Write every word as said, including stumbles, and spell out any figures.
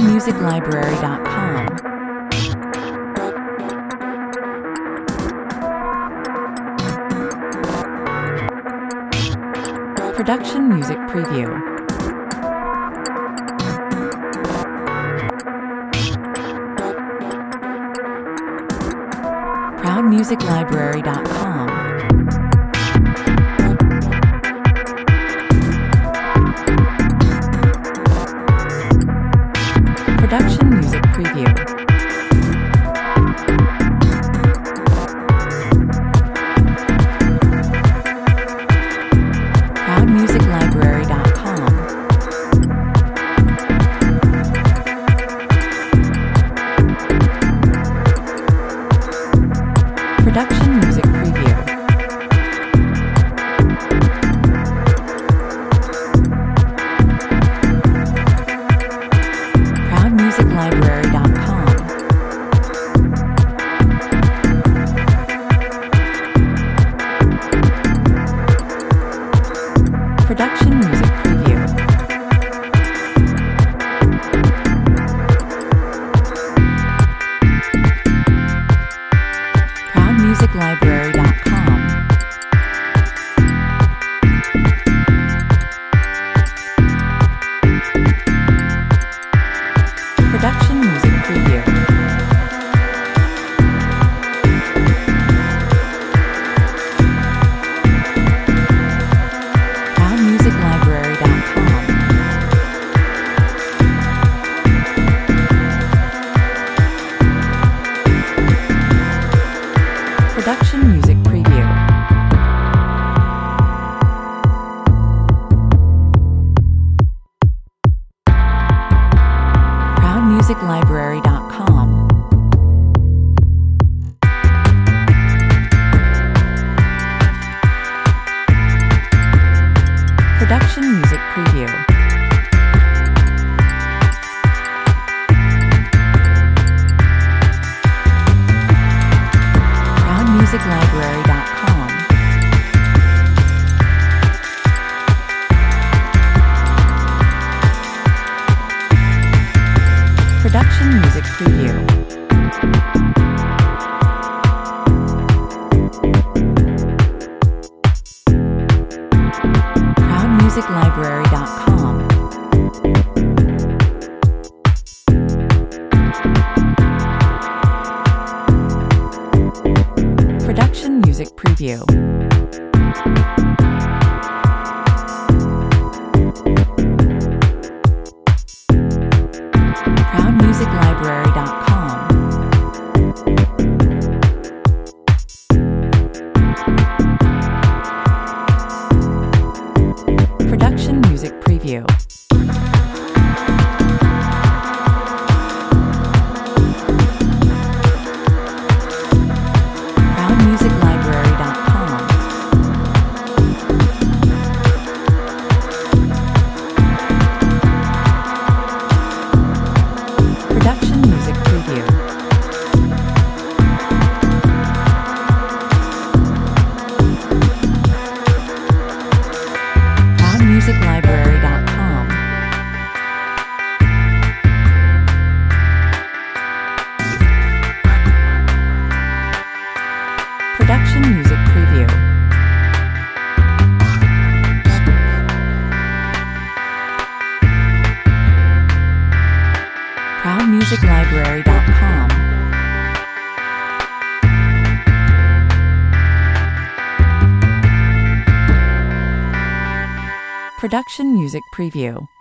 music library dot com. Production Music Preview. proud music library dot com. Production Music Preview. proud music library dot com. Production Music Preview. proud music library dot com. Production Music Preview. proud music library dot com. Production Music Preview. proud music library dot com. Production Music Preview. proud music library dot com. Production Music Preview. proud music library dot com. Production Music Preview. proud music library dot com. Production Music Preview. proud music library dot com. Production Music Preview. proud music library dot com. Production Music Preview. proud music library dot com. Production Music Preview. proud music library dot com. Production Music Preview.